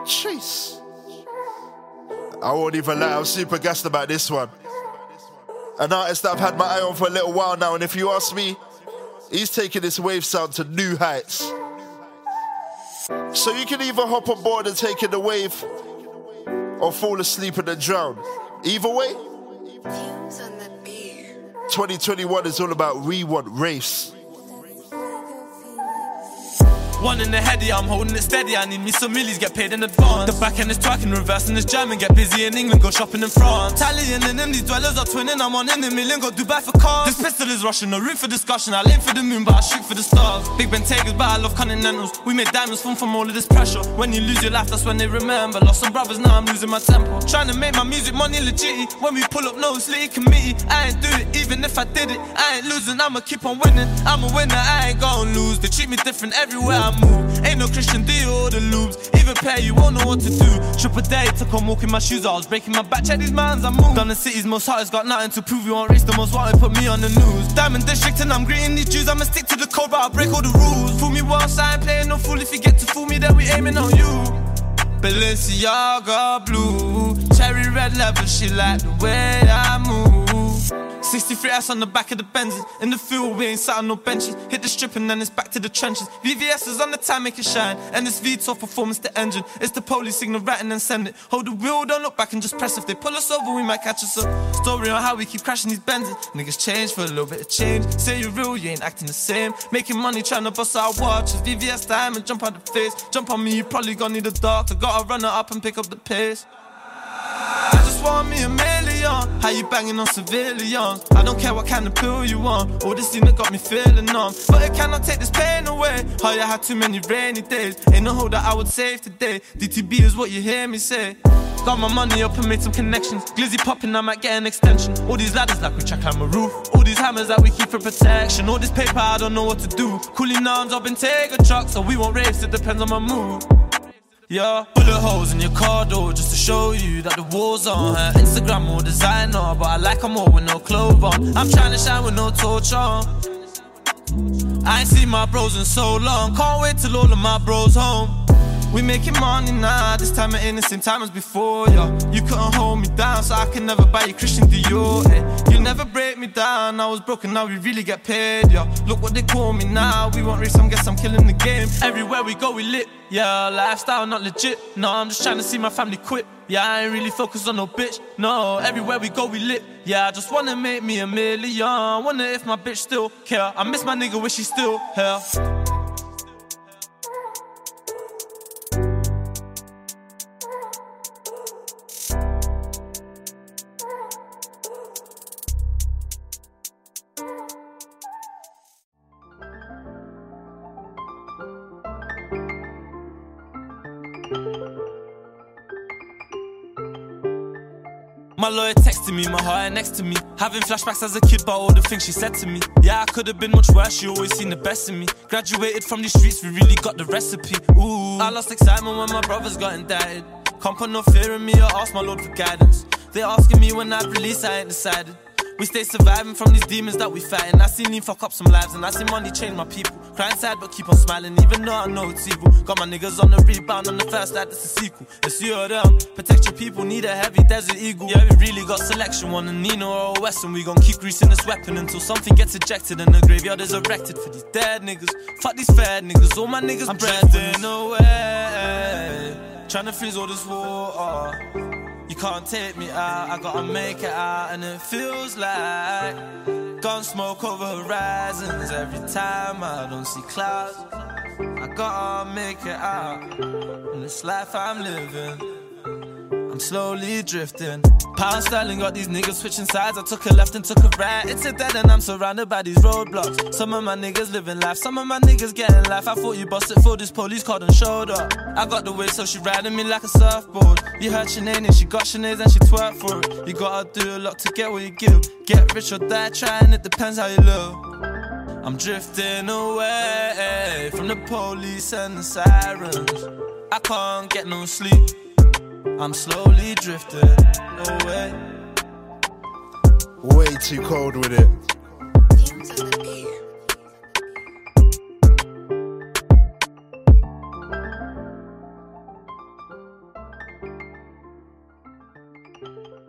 Jeez. I won't even lie, I'm super gassed about this one. An artist that I've had my eye on for a little while now, and if you ask me, he's taking this wave sound to new heights. So you can either hop on board and take in the wave, or fall asleep and then drown. Either way, 2021 is all about we want race. One in the heady, I'm holding it steady. I need me some millies, get paid in advance. The back end is twerking, reversing is German. Get busy in England, go shopping in France. Italian and them, these dwellers are twinning. I'm on in a million, go Dubai for cars. This pistol is Russian, no room for discussion. I aim for the moon, but I shoot for the stars. Big Bentegas, but I love continentals. We made diamonds from all of this pressure. When you lose your life, that's when they remember. Lost some brothers, now I'm losing my temper. Trying to make my music money legit. When we pull up, no sleep committee. I ain't do it, even if I did it. I ain't losing, I'ma keep on winning. I'm a winner, I ain't gon' lose. They treat me different everywhere I move. Ain't no Christian Dior or the loops. Even pair, you won't know what to do. Triple day, took on walking my shoes. I was breaking my back, check these mans, I move. Done the city's most hottest, got nothing to prove. You won't race the most wanted, put me on the news. Diamond District and I'm greeting these Jews. I'ma stick to the code, but I'll break all the rules. Fool me once, I ain't playing no fool. If you get to fool me, then we aiming on you. Balenciaga blue, cherry red leather, she like the way I move. 63 S on the back of the Benzes. In the field, we ain't sat on no benches. Hit the strip and then it's back to the trenches. VVS is on the time, make it shine. And this V12 performance, the engine. It's the police signal, right and then send it. Hold the wheel, don't look back and just press. If they pull us over, we might catch us up. Story on how we keep crashing these Benzes. Niggas change for a little bit of change. Say you're real, you ain't acting the same. Making money, trying to bust our watches. VVS time and jump out the face. Jump on me, you probably gonna need a dark. I gotta run it up and pick up the pace. I just want me a million. How you banging on civilians? I don't care what kind of pill you want. All this thing that got me feeling numb, but it cannot take this pain away. Oh, you had too many rainy days. Ain't no hope that I would save today. DTB is what you hear me say. Got my money up and made some connections. Glizzy popping, I might get an extension. All these ladders like we check on my roof. All these hammers that we keep for protection. All this paper, I don't know what to do. Cooling arms up and take a truck, so we won't race, it depends on my mood. Yeah, bullet holes in your car door just to show you that the war's on. Instagram more designer, but I like them all with no clothes on. I'm trying to shine with no torch on. I ain't seen my bros in so long. Can't wait till all of my bros home. We making money now, this time it ain't the same time as before, yeah. You couldn't hold me down, so I can never buy you Christian Dior, eh. You never break me down, I was broken, now we really get paid, yeah. Look what they call me now, we won't race, guess I'm killing the game. Everywhere we go, we lit, yeah. Lifestyle not legit, no, I'm just trying to see my family quit. Yeah, I ain't really focused on no bitch, no. Everywhere we go, we lit, yeah. I just wanna make me a million. Wonder if my bitch still care. I miss my nigga, wish he still here. My lawyer texting me, my heart next to me. Having flashbacks as a kid about all the things she said to me. Yeah, I could have been much worse, she always seen the best in me. Graduated from these streets, we really got the recipe. Ooh, I lost excitement when my brothers got indicted. Can't put no fear in me or ask my Lord for guidance. They asking me when I release, I ain't decided. We stay surviving from these demons that we fighting. I seen him fuck up some lives and I seen money change my people. Crying sad but keep on smiling even though I know it's evil. Got my niggas on the rebound on the first night, it's a sequel. It's you or them, protect your people, need a heavy desert eagle. Yeah, we really got selection, want a Nino or a Western. We gon' keep greasing this weapon until something gets ejected and the graveyard is erected for these dead niggas. Fuck these fed niggas, all my niggas I'm drifting away, trying to freeze all this water. You can't take me out, I gotta make it out. And it feels like gun smoke over horizons. Every time I don't see clouds, I gotta make it out. In this life I'm living, I'm slowly drifting. Pound styling got these niggas switching sides. I took a left and took a right. It's a dead and I'm surrounded by these roadblocks. Some of my niggas living life, some of my niggas getting life. I thought you busted for this police called and showed up. I got the way so she riding me like a surfboard. You heard Sinead and she got Sinead and she twerked for it. You gotta do a lot to get what you give. Get rich or die trying, it depends how you live. I'm drifting away from the police and the sirens. I can't get no sleep, I'm slowly drifting away. Way too cold with it. Bye.